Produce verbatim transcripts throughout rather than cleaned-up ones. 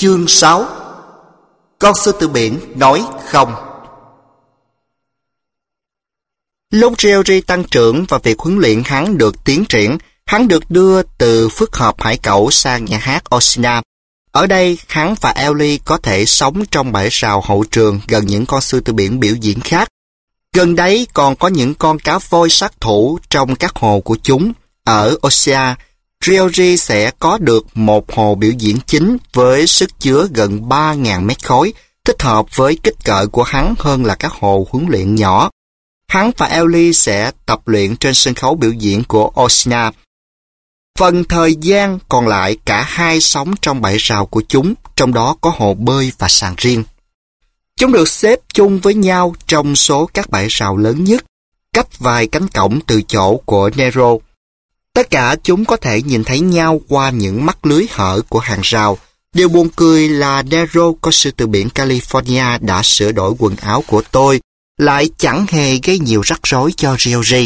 Chương sáu. Con sư tử biển nói không. Lúc Jerry tăng trưởng và việc huấn luyện hắn được tiến triển, hắn được đưa từ phức hợp hải cẩu sang nhà hát Osina. Ở đây, hắn và Ellie có thể sống trong bãi rào hậu trường gần những con sư tử biển biểu diễn khác. Gần đấy còn có những con cá voi sát thủ trong các hồ của chúng. Ở Osina, Ryoji sẽ có được một hồ biểu diễn chính với sức chứa gần ba nghìn mét khối, thích hợp với kích cỡ của hắn hơn là các hồ huấn luyện nhỏ. Hắn và Ellie sẽ tập luyện trên sân khấu biểu diễn của Osina. Phần thời gian còn lại cả hai sống trong bãi rào của chúng, trong đó có hồ bơi và sàn riêng. Chúng được xếp chung với nhau trong số các bãi rào lớn nhất, cách vài cánh cổng từ chỗ của Nero. Tất cả chúng có thể nhìn thấy nhau qua những mắt lưới hở của hàng rào. Điều buồn cười là Nero, con sư tử biển California đã sửa đổi quần áo của tôi, lại chẳng hề gây nhiều rắc rối cho Ryoji.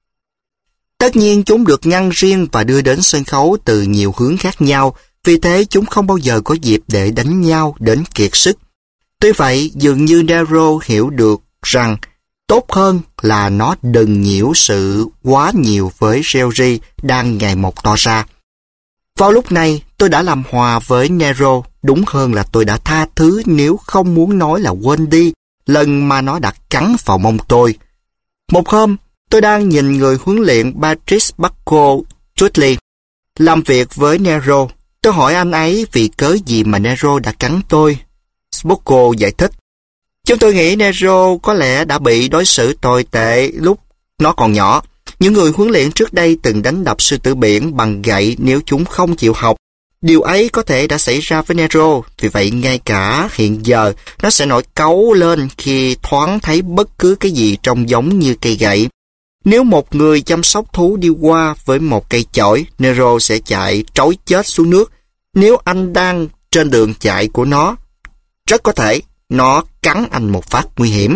Tất nhiên chúng được ngăn riêng và đưa đến sân khấu từ nhiều hướng khác nhau, vì thế chúng không bao giờ có dịp để đánh nhau đến kiệt sức. Tuy vậy, dường như Nero hiểu được rằng tốt hơn là nó đừng nhiễu sự quá nhiều với Ryoji đang ngày một to ra. Vào lúc này, tôi đã làm hòa với Nero, đúng hơn là tôi đã tha thứ nếu không muốn nói là quên đi lần mà nó đã cắn vào mông tôi. Một hôm, tôi đang nhìn người huấn luyện Patrice Bucco Dudley làm việc với Nero. Tôi hỏi anh ấy vì cớ gì mà Nero đã cắn tôi. Bucco giải thích: chúng tôi nghĩ Nero có lẽ đã bị đối xử tồi tệ lúc nó còn nhỏ. Những người huấn luyện trước đây từng đánh đập sư tử biển bằng gậy nếu chúng không chịu học. Điều ấy có thể đã xảy ra với Nero, vì vậy ngay cả hiện giờ nó sẽ nổi cáu lên khi thoáng thấy bất cứ cái gì trông giống như cây gậy. Nếu một người chăm sóc thú đi qua với một cây chổi, Nero sẽ chạy trối chết xuống nước. Nếu anh đang trên đường chạy của nó, rất có thể nó cắn anh một phát nguy hiểm.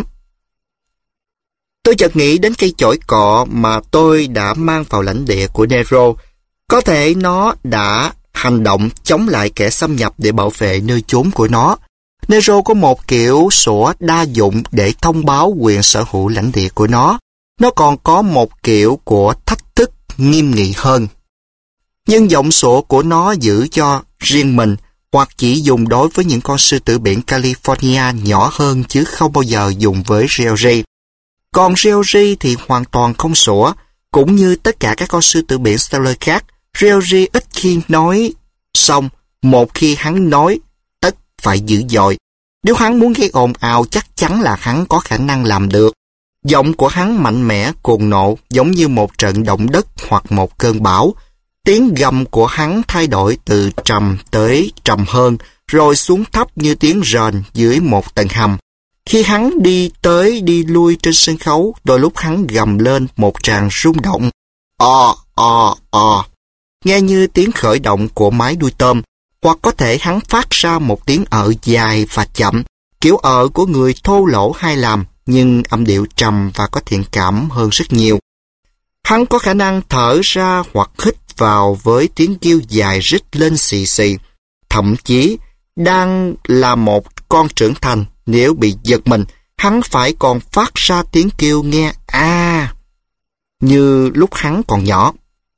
Tôi chợt nghĩ đến cây chổi cọ mà tôi đã mang vào lãnh địa của Nero. Có thể nó đã hành động chống lại kẻ xâm nhập để bảo vệ nơi chốn của nó. Nero có một kiểu sủa đa dụng để thông báo quyền sở hữu lãnh địa của nó. Nó còn có một kiểu của thách thức nghiêm nghị hơn. Nhưng giọng sủa của nó giữ cho riêng mình, hoặc chỉ dùng đối với những con sư tử biển California nhỏ hơn chứ không bao giờ dùng với Ryoji. Còn Ryoji thì hoàn toàn không sủa. Cũng như tất cả các con sư tử biển Steller khác, Ryoji ít khi nói xong. Một khi hắn nói, tất phải dữ dội. Nếu hắn muốn gây ồn ào, chắc chắn là hắn có khả năng làm được. Giọng của hắn mạnh mẽ, cuồng nộ, giống như một trận động đất hoặc một cơn bão. Tiếng gầm của hắn thay đổi từ trầm tới trầm hơn, rồi xuống thấp như tiếng rền dưới một tầng hầm. Khi hắn đi tới đi lui trên sân khấu, đôi lúc hắn gầm lên một tràng rung động. O, o, o. Nghe như tiếng khởi động của máy đuôi tôm, hoặc có thể hắn phát ra một tiếng ợ dài và chậm, kiểu ợ của người thô lỗ hay làm, nhưng âm điệu trầm và có thiện cảm hơn rất nhiều. Hắn có khả năng thở ra hoặc hít vào với tiếng kêu dài rít lên xì xì. Thậm chí, đang là một con trưởng thành, nếu bị giật mình, hắn phải còn phát ra tiếng kêu nghe a à, như lúc hắn còn nhỏ.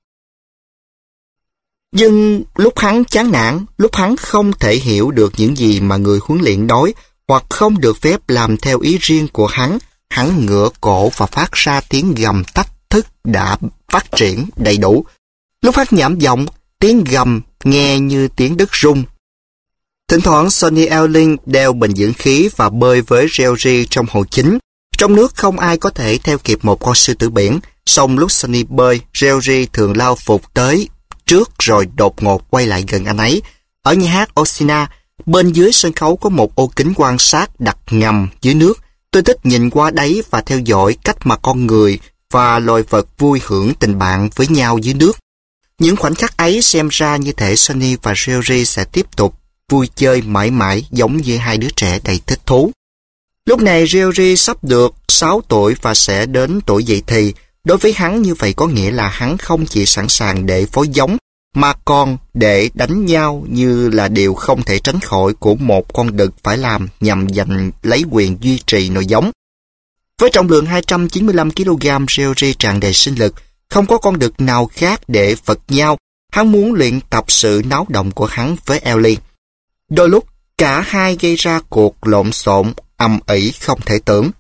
Nhưng lúc hắn chán nản, lúc hắn không thể hiểu được những gì mà người huấn luyện nói, hoặc không được phép làm theo ý riêng của hắn, hắn ngửa cổ và phát ra tiếng gầm thách thức đã phát triển đầy đủ. Lúc hắn nhảm giọng, tiếng gầm nghe như tiếng đất rung. Thỉnh thoảng Sonny Elling đeo bình dưỡng khí và bơi với Ryoji trong hồ chính. Trong nước không ai có thể theo kịp một con sư tử biển, song lúc Sonny bơi, Ryoji thường lao phục tới trước rồi đột ngột quay lại gần anh ấy. Ở nhà hát Osina, bên dưới sân khấu có một ô kính quan sát đặt ngầm dưới nước. Tôi thích nhìn qua đấy và theo dõi cách mà con người và loài vật vui hưởng tình bạn với nhau dưới nước. Những khoảnh khắc ấy xem ra như thể Sonny và Ryoji sẽ tiếp tục vui chơi mãi mãi giống như hai đứa trẻ đầy thích thú. Lúc này Ryoji sắp được sáu tuổi và sẽ đến tuổi dậy thì. Đối với hắn như vậy có nghĩa là hắn không chỉ sẵn sàng để phối giống mà còn để đánh nhau như là điều không thể tránh khỏi của một con đực phải làm nhằm giành lấy quyền duy trì nòi giống. Với trọng lượng hai trăm chín mươi lăm ki lô gam, Georgie tràn đầy sinh lực, không có con đực nào khác để vật nhau. Hắn muốn luyện tập sự náo động của hắn với Ellie. Đôi lúc, cả hai gây ra cuộc lộn xộn, ầm ĩ không thể tưởng.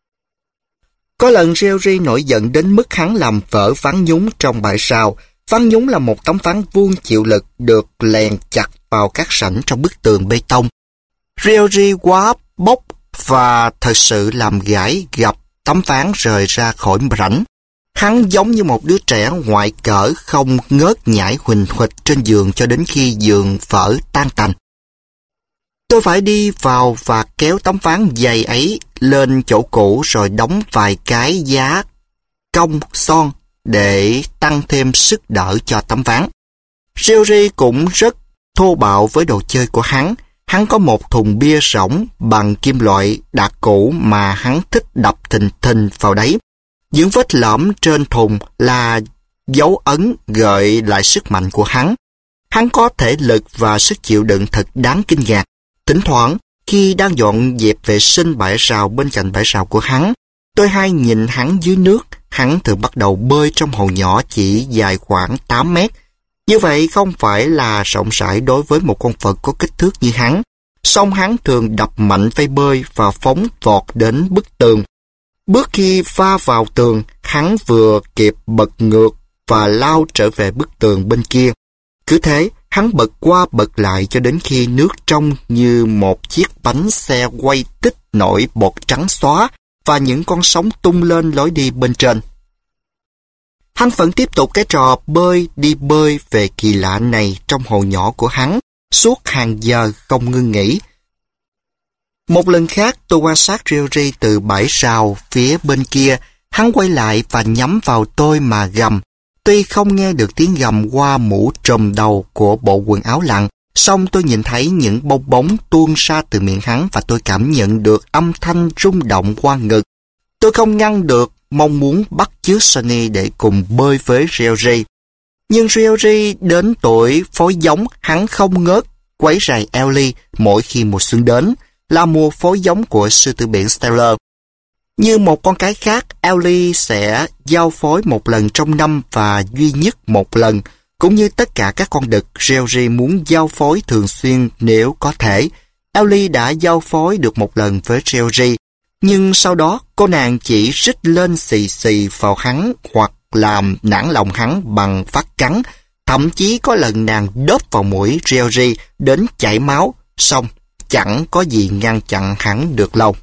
Có lần Georgie nổi giận đến mức hắn làm vỡ ván nhúng trong bãi rào. Ván nhúng là một tấm ván vuông chịu lực được lèn chặt vào các rãnh trong bức tường bê tông. Georgie quá bốc và thật sự làm gãy gập tấm ván rời ra khỏi rãnh. Hắn giống như một đứa trẻ ngoại cỡ không ngớt nhảy huỳnh huỵch trên giường cho đến khi giường vỡ tan tành. Tôi phải đi vào và kéo tấm ván dày ấy lên chỗ cũ rồi đóng vài cái giá cong son để tăng thêm sức đỡ cho tấm ván. Georgie cũng rất thô bạo với đồ chơi của hắn. Hắn có một thùng bia rỗng bằng kim loại đã cũ mà hắn thích đập thình thình vào đấy. Những vết lõm trên thùng là dấu ấn gợi lại sức mạnh của hắn. Hắn có thể lực và sức chịu đựng thật đáng kinh ngạc. Thỉnh thoảng, khi đang dọn dẹp vệ sinh bãi rào bên cạnh bãi rào của hắn, tôi hay nhìn hắn dưới nước. Hắn thường bắt đầu bơi trong hồ nhỏ chỉ dài khoảng tám mét. Như vậy không phải là rộng rãi đối với một con vật có kích thước như hắn. Song hắn thường đập mạnh vây bơi và phóng vọt đến bức tường. Bước khi va vào tường, hắn vừa kịp bật ngược và lao trở về bức tường bên kia. Cứ thế, hắn bật qua bật lại cho đến khi nước trong như một chiếc bánh xe quay tích nổi bọt trắng xóa và những con sóng tung lên lối đi bên trên. Hắn vẫn tiếp tục cái trò bơi đi bơi về kỳ lạ này trong hồ nhỏ của hắn, suốt hàng giờ không ngưng nghỉ. Một lần khác tôi quan sát Georgie từ bãi rào phía bên kia, hắn quay lại và nhắm vào tôi mà gầm. Tuy không nghe được tiếng gầm qua mũ trùm đầu của bộ quần áo lặn, song tôi nhìn thấy những bong bóng tuôn ra từ miệng hắn và tôi cảm nhận được âm thanh rung động qua ngực. Tôi không ngăn được mong muốn bắt chước Sonny để cùng bơi với Georgie. Nhưng Georgie đến tuổi phối giống, hắn không ngớt quấy rầy Ellie mỗi khi mùa xuân đến, là mùa phối giống của sư tử biển Stellar. Như một con cái khác, Ellie sẽ giao phối một lần trong năm và duy nhất một lần. Cũng như tất cả các con đực, Georgie muốn giao phối thường xuyên nếu có thể. Ellie đã giao phối được một lần với Georgie, nhưng sau đó cô nàng chỉ rít lên xì xì vào hắn hoặc làm nản lòng hắn bằng phát cắn. Thậm chí có lần nàng đớp vào mũi Georgie đến chảy máu, xong chẳng có gì ngăn chặn hắn được lâu.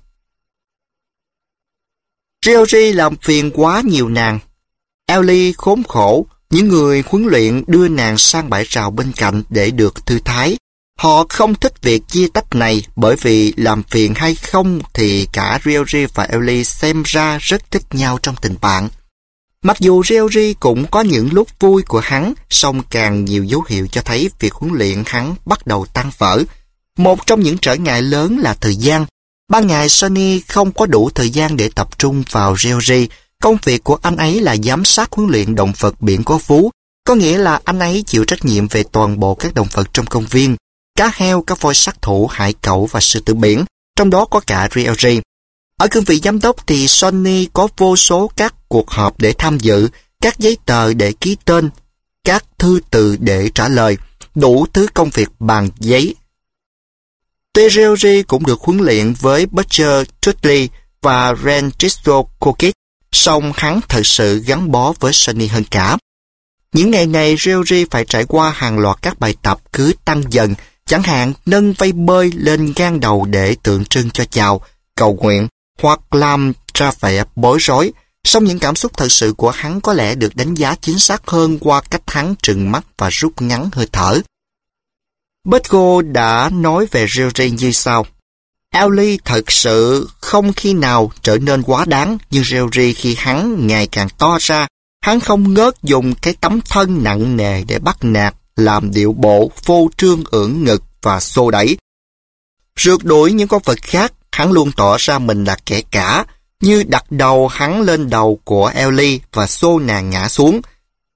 Georgie làm phiền quá nhiều nàng. Ellie khốn khổ, những người huấn luyện đưa nàng sang bãi rào bên cạnh để được thư thái. Họ không thích việc chia tách này bởi vì làm phiền hay không thì cả Georgie và Ellie xem ra rất thích nhau trong tình bạn. Mặc dù Georgie cũng có những lúc vui của hắn, song càng nhiều dấu hiệu cho thấy việc huấn luyện hắn bắt đầu tan vỡ. Một trong những trở ngại lớn là thời gian. Ban ngày Sonny không có đủ thời gian để tập trung vào Georgie. Công việc của anh ấy là giám sát huấn luyện động vật biển có vú, có nghĩa là anh ấy chịu trách nhiệm về toàn bộ các động vật trong công viên, cá heo, các voi sát thủ, hải cẩu và sư tử biển, trong đó có cả Georgie. Ở cương vị giám đốc thì Sonny có vô số các cuộc họp để tham dự, các giấy tờ để ký tên, các thư từ để trả lời, đủ thứ công việc bằng giấy. Tuy Georgie cũng được huấn luyện với Butcher Tudley và Rangisto Kokit, song hắn thật sự gắn bó với Sonny hơn cả. Những ngày này Georgie phải trải qua hàng loạt các bài tập cứ tăng dần, chẳng hạn nâng vây bơi lên ngang đầu để tượng trưng cho chào, cầu nguyện hoặc làm ra vẻ bối rối. Song những cảm xúc thật sự của hắn có lẽ được đánh giá chính xác hơn qua cách hắn trừng mắt và rút ngắn hơi thở. Butgo đã nói về Georgie như sau: Ellie thật sự không khi nào trở nên quá đáng, nhưng Georgie khi hắn ngày càng to ra, hắn không ngớt dùng cái tấm thân nặng nề để bắt nạt, làm điệu bộ phô trương ưỡn ngực và xô đẩy. Rượt đuổi những con vật khác, hắn luôn tỏ ra mình là kẻ cả, như đặt đầu hắn lên đầu của Ellie và xô nàng ngã xuống.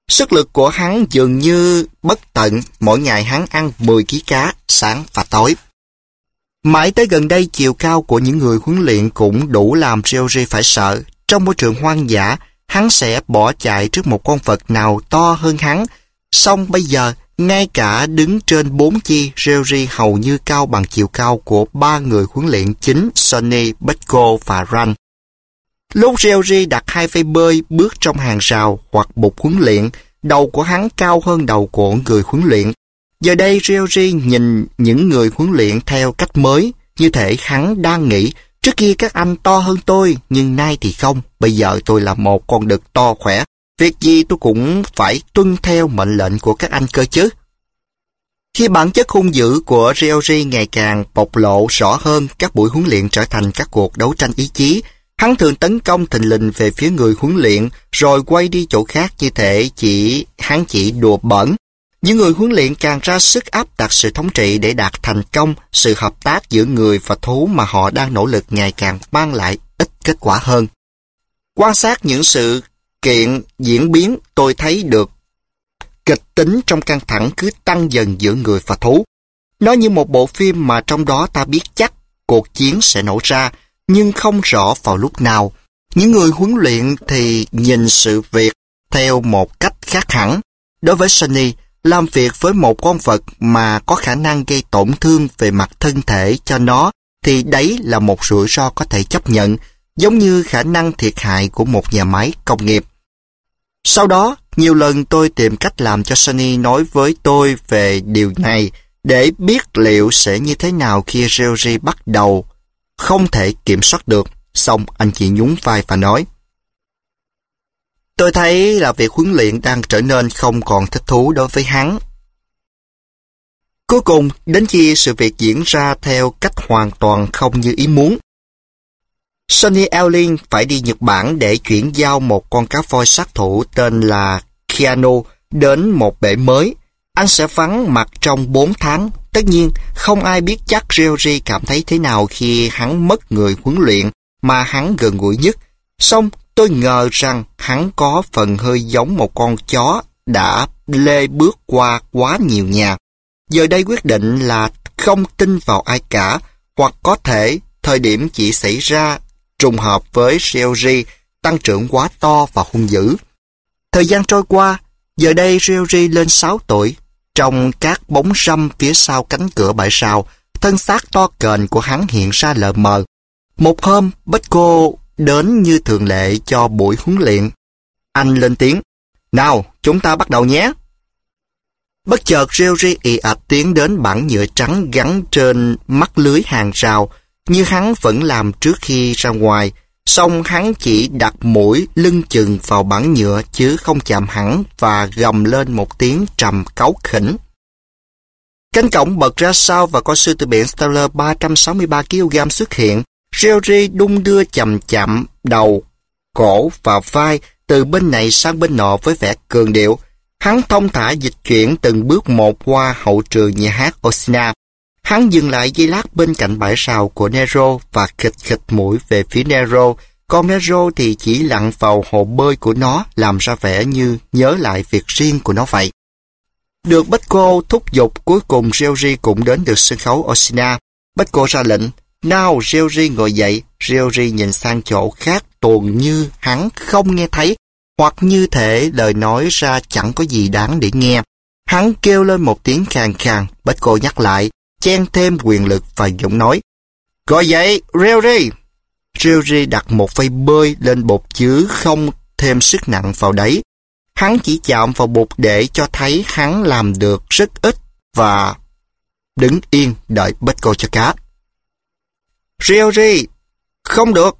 Sức lực của hắn dường như bất tận, mỗi ngày hắn ăn mười ký cá, sáng và tối. Mãi tới gần đây, chiều cao của những người huấn luyện cũng đủ làm Georgie phải sợ. Trong môi trường hoang dã, hắn sẽ bỏ chạy trước một con vật nào to hơn hắn. Song bây giờ, ngay cả đứng trên bốn chi, Georgie hầu như cao bằng chiều cao của ba người huấn luyện chính Sonny, Butko và Rand. Lúc Georgie đặt hai phây bơi bước trong hàng rào hoặc bục huấn luyện, đầu của hắn cao hơn đầu của người huấn luyện. Giờ đây Georgie nhìn những người huấn luyện theo cách mới, như thể hắn đang nghĩ, trước kia các anh to hơn tôi, nhưng nay thì không, bây giờ tôi là một con đực to khỏe, việc gì tôi cũng phải tuân theo mệnh lệnh của các anh cơ chứ. Khi bản chất hung dữ của Georgie ngày càng bộc lộ rõ hơn, các buổi huấn luyện trở thành các cuộc đấu tranh ý chí. Hắn thường tấn công thình lình về phía người huấn luyện, rồi quay đi chỗ khác như thể chỉ hắn chỉ đùa bỡn. Những người huấn luyện càng ra sức áp đặt sự thống trị để đạt thành công, sự hợp tác giữa người và thú mà họ đang nỗ lực ngày càng mang lại ít kết quả hơn. Quan sát những sự kiện diễn biến, tôi thấy được kịch tính trong căng thẳng cứ tăng dần giữa người và thú. Nó như một bộ phim mà trong đó ta biết chắc cuộc chiến sẽ nổ ra, nhưng không rõ vào lúc nào. Những người huấn luyện thì nhìn sự việc theo một cách khác hẳn. Đối với Sonny, làm việc với một con vật mà có khả năng gây tổn thương về mặt thân thể cho nó thì đấy là một rủi ro có thể chấp nhận, giống như khả năng thiệt hại của một nhà máy công nghiệp. Sau đó, nhiều lần tôi tìm cách làm cho Sonny nói với tôi về điều này để biết liệu sẽ như thế nào khi Georgie bắt đầu không thể kiểm soát được. Xong anh chỉ nhún vai và nói: tôi thấy là việc huấn luyện đang trở nên không còn thích thú đối với hắn. Cuối cùng, đến khi sự việc diễn ra theo cách hoàn toàn không như ý muốn, Sonny Elling phải đi Nhật Bản để chuyển giao một con cá voi sát thủ tên là Keanu đến một bể mới. Anh sẽ vắng mặt trong bốn tháng. Tất nhiên, không ai biết chắc Georgie cảm thấy thế nào khi hắn mất người huấn luyện mà hắn gần gũi nhất. Song tôi ngờ rằng hắn có phần hơi giống một con chó đã lê bước qua quá nhiều nhà. Giờ đây quyết định là không tin vào ai cả, hoặc có thể thời điểm chỉ xảy ra trùng hợp với Georgie tăng trưởng quá to và hung dữ. Thời gian trôi qua, giờ đây Georgie lên sáu tuổi. Trong các bóng râm phía sau cánh cửa bãi rào, thân xác to kềnh của hắn hiện ra lờ mờ. Một hôm, Butko đến như thường lệ cho buổi huấn luyện. Anh lên tiếng: nào, chúng ta bắt đầu nhé. Bất chợt Georgie ì ạch tiến đến bảng nhựa trắng gắn trên mắt lưới hàng rào, như hắn vẫn làm trước khi ra ngoài. Song hắn chỉ đặt mũi lưng chừng vào bảng nhựa chứ không chạm hẳn và gầm lên một tiếng trầm cáu khỉnh. Cánh cổng bật ra sau và con sư tử biển Stellar ba trăm sáu mươi ba ki lô gam xuất hiện. Georgie đung đưa chậm chậm đầu, cổ và vai từ bên này sang bên nọ với vẻ cường điệu. Hắn thông thả dịch chuyển từng bước một qua hậu trường nhà hát Osina. Hắn dừng lại giây lát bên cạnh bãi rào của Nero và khịt khịt mũi về phía Nero. Còn Nero thì chỉ lặn vào hồ bơi của nó, làm ra vẻ như nhớ lại việc riêng của nó vậy. Được Butko thúc giục, cuối cùng Georgie cũng đến được sân khấu Osina. Butko ra lệnh: nào, Georgie ngồi dậy. Georgie nhìn sang chỗ khác tuồn như hắn không nghe thấy, hoặc như thể lời nói ra chẳng có gì đáng để nghe. Hắn kêu lên một tiếng khàn khàn. Butko nhắc lại, chen thêm quyền lực và giọng nói: gọi dậy, Georgie. Georgie đặt một phây bơi lên bột chứ không thêm sức nặng vào đấy. Hắn chỉ chạm vào bột để cho thấy hắn làm được rất ít và đứng yên đợi Butko cho cá. Georgie, không được.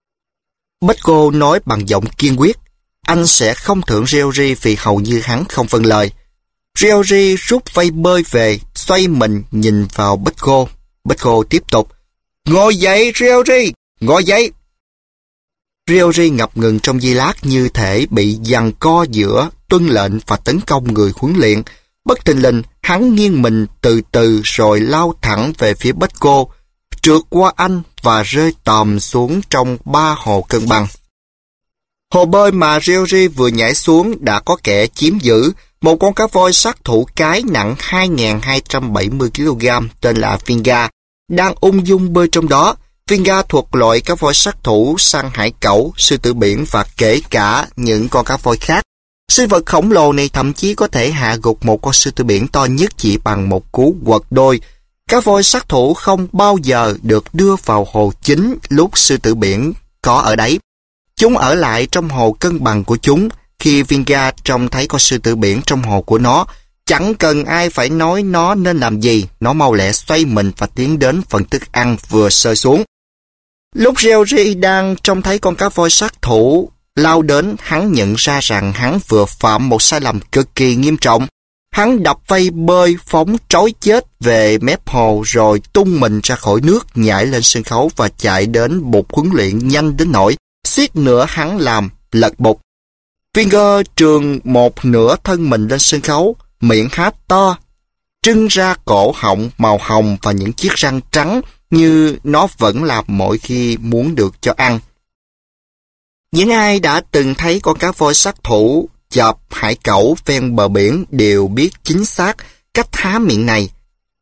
Butko nói bằng giọng kiên quyết. Anh sẽ không thưởng Georgie vì hầu như hắn không vâng lời. Georgie rút phây bơi về, xoay mình nhìn vào Butko. Butko tiếp tục: ngồi dậy, Georgie, ngồi dậy. Georgie ngập ngừng trong giây lát, như thể bị giằng co giữa tuân lệnh và tấn công người huấn luyện. Bất thình lình, hắn nghiêng mình từ từ rồi lao thẳng về phía Butko, trượt qua anh và rơi tòm xuống trong ba hồ cân bằng. Hồ bơi mà Ryoji vừa nhảy xuống đã có kẻ chiếm giữ, một con cá voi sát thủ cái nặng hai nghìn hai trăm bảy mươi ki lô gam tên là Vinga, đang ung dung bơi trong đó. Vinga thuộc loại cá voi sát thủ săn hải cẩu, sư tử biển và kể cả những con cá voi khác. Sinh vật khổng lồ này thậm chí có thể hạ gục một con sư tử biển to nhất chỉ bằng một cú quật đôi. Cá voi sát thủ không bao giờ được đưa vào hồ chính lúc sư tử biển có ở đấy. Chúng ở lại trong hồ cân bằng của chúng. Khi Vinga trông thấy con sư tử biển trong hồ của nó, chẳng cần ai phải nói nó nên làm gì, nó mau lẹ xoay mình và tiến đến phần thức ăn vừa rơi xuống. Lúc Ryoji đang trông thấy con cá voi sát thủ lao đến, hắn nhận ra rằng hắn vừa phạm một sai lầm cực kỳ nghiêm trọng. Hắn đập vây bơi phóng trói chết về mép hồ rồi tung mình ra khỏi nước, nhảy lên sân khấu và chạy đến bục huấn luyện nhanh đến nỗi suýt nữa hắn làm lật bục. Vinga trường một nửa thân mình lên sân khấu, miệng há to, trưng ra cổ họng màu hồng và những chiếc răng trắng như nó vẫn làm mỗi khi muốn được cho ăn. Những ai đã từng thấy con cá voi sát thủ chộp hải cẩu ven bờ biển đều biết chính xác cách há miệng này.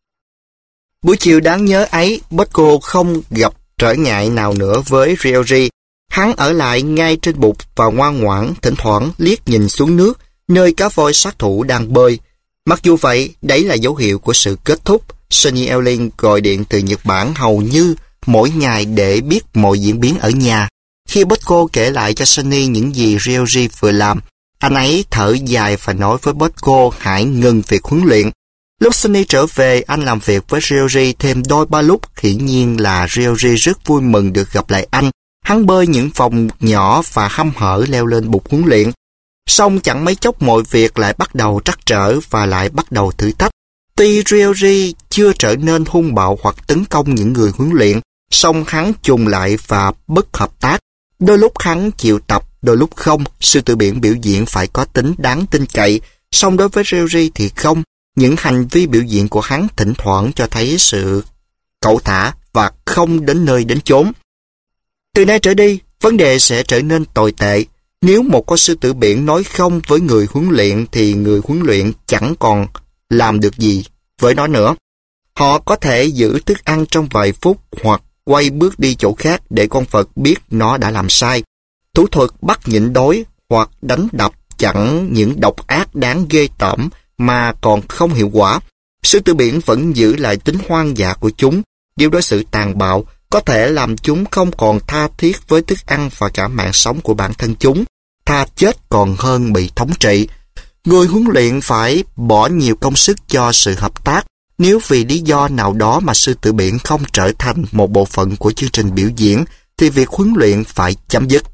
Buổi chiều đáng nhớ ấy, Bosco không gặp trở ngại nào nữa với Ryoji. Hắn ở lại ngay trên bục và ngoan ngoãn, thỉnh thoảng liếc nhìn xuống nước, nơi cá voi sát thủ đang bơi. Mặc dù vậy, đấy là dấu hiệu của sự kết thúc. Sonny Elling gọi điện từ Nhật Bản hầu như mỗi ngày để biết mọi diễn biến ở nhà. Khi Bosco kể lại cho Sonny những gì Ryoji vừa làm, anh ấy thở dài và nói với Bosco hãy ngừng việc huấn luyện. Lúc Sonny trở về, anh làm việc với Ryoji thêm đôi ba lúc. Hiển nhiên là Ryoji rất vui mừng được gặp lại anh. Hắn bơi những vòng nhỏ và hăm hở leo lên bục huấn luyện. Xong chẳng mấy chốc mọi việc lại bắt đầu trắc trở và lại bắt đầu thử thách. Tuy Ryoji chưa trở nên hung bạo hoặc tấn công những người huấn luyện, song hắn trùng lại và bất hợp tác. Đôi lúc hắn chịu tập, đôi lúc không. Sư tử biển biểu diễn phải có tính đáng tin cậy, song đối với Ryoji thì không. Những hành vi biểu diễn của hắn thỉnh thoảng cho thấy sự cẩu thả và không đến nơi đến chốn. Từ nay trở đi, vấn đề sẽ trở nên tồi tệ. Nếu một con sư tử biển nói không với người huấn luyện thì người huấn luyện chẳng còn làm được gì với nó nữa. Họ có thể giữ thức ăn trong vài phút hoặc quay bước đi chỗ khác để con vật biết nó đã làm sai. Thủ thuật bắt nhịn đói hoặc đánh đập chẳng những độc ác đáng ghê tởm mà còn không hiệu quả. Sư tử biển vẫn giữ lại tính hoang dã của chúng. Điều đối xử tàn bạo có thể làm chúng không còn tha thiết với thức ăn và cả mạng sống của bản thân chúng. Tha chết còn hơn bị thống trị. Người huấn luyện phải bỏ nhiều công sức cho sự hợp tác. Nếu vì lý do nào đó mà sư tử biển không trở thành một bộ phận của chương trình biểu diễn, thì việc huấn luyện phải chấm dứt.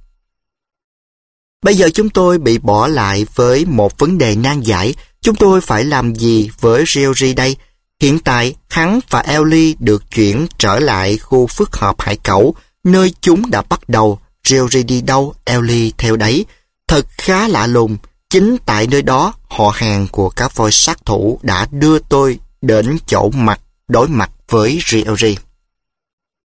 Bây giờ chúng tôi bị bỏ lại với một vấn đề nan giải. Chúng tôi phải làm gì với Ryoji đây? Hiện tại, hắn và Ellie được chuyển trở lại khu phức hợp hải cẩu, nơi chúng đã bắt đầu. Ryoji đi đâu, Ellie theo đấy. Thật khá lạ lùng, chính tại nơi đó, họ hàng của cá voi sát thủ đã đưa tôi đến chỗ mặt đối mặt với Ryoji.